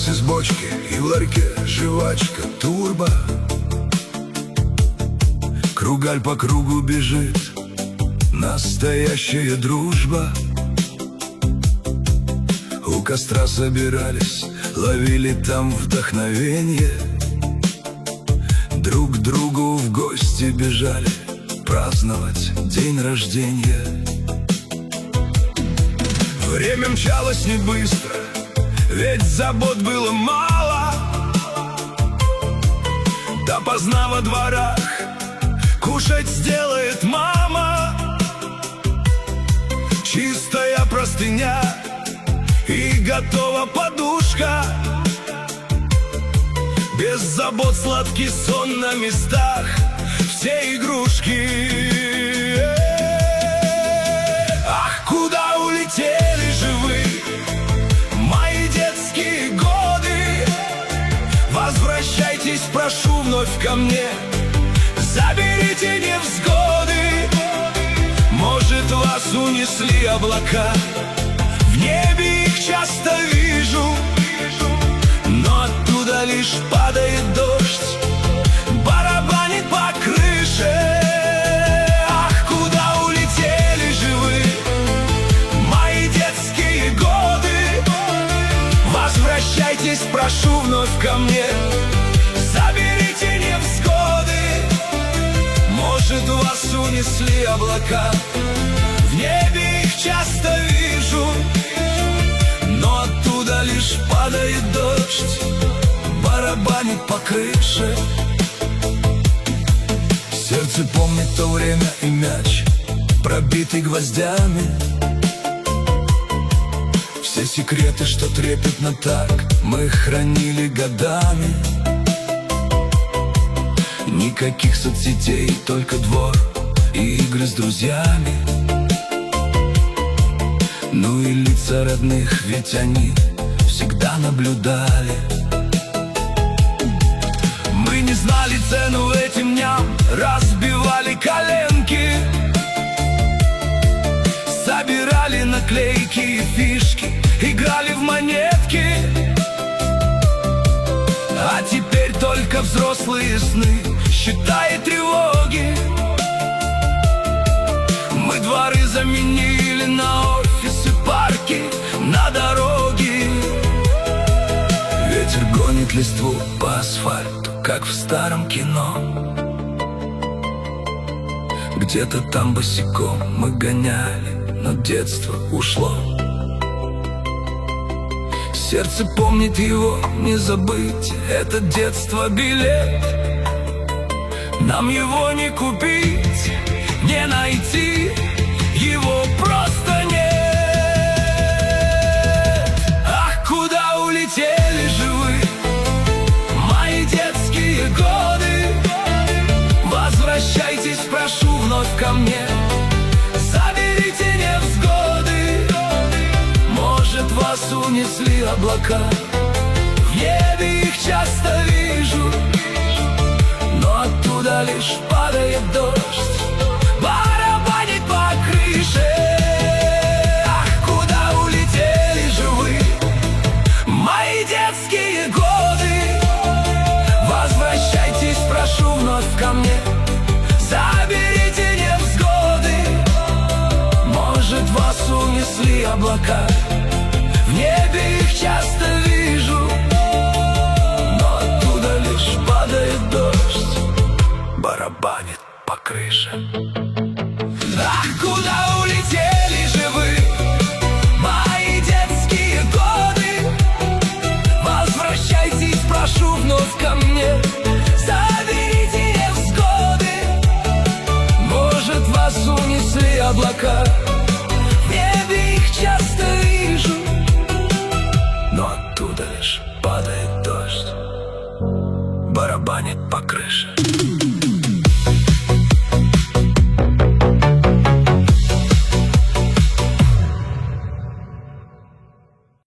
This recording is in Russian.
голос из бочки, и в ларьке жвачка турбо. Кругаль по кругу бежит, настоящая дружба. У костра собирались, ловили там вдохновенье. Друг к другу в гости бежали праздновать день рождения. Время мчалось не быстро, ведь забот было мало. Допоздна во дворах кушать сделает мама. Чистая простыня и готова подушка. Без забот сладкий сон на местах, все игрушки. Ах, куда улетели же вы, мои детские годы? Возвращайтесь, прошу, вновь ко мне, заберите невзгоды. Может, вас унесли облака, в небе их часто вижу, но оттуда лишь падает дождь, барабанит по крыше. Ах, куда улетели же вы, мои детские годы? Возвращайтесь, прошу, вновь ко мне, заберите невзгоды. Может, вас унесли облака, в небе их часто вижу, но оттуда лишь падает дождь, барабанит по крыше. Сердце помнит то время и мяч, пробитый гвоздями. Все секреты, что трепетно так, мы хранили годами. Никаких соцсетей, только двор и игры с друзьями. Ну и лица родных, ведь они всегда наблюдали. Мы не знали цену этим дням, разбивали коленки, собирали наклейки и фишки, играли в монетки. А теперь только взрослые сны, счета и тревоги. Мы дворы заменили на офисы, парки, на дороги. Ветер гонит листву по асфальту, как в старом кино. Где-то там босиком мы гоняли, но детство ушло. Сердце помнит его, не забыть, это детство билет. Нам его не купить, не найти, его просто нет. Ах, куда улетели же вы, мои детские годы? Возвращайтесь, прошу, вновь ко мне, заберите невзгоды. Может, вас унесли облака, в небе их часто вижу, но оттуда лишь падает дождь, барабанит по крыше. Ах, куда улетели же вы, мои детские годы? Возвращайтесь, прошу, вновь ко мне, заберите невзгоды. Может, вас унесли облака, в небе их часто вижу, но оттуда лишь падает дождь, барабанит по крыше. Ах, куда улетели же вы, мои детские годы? Возвращайтесь, прошу, вновь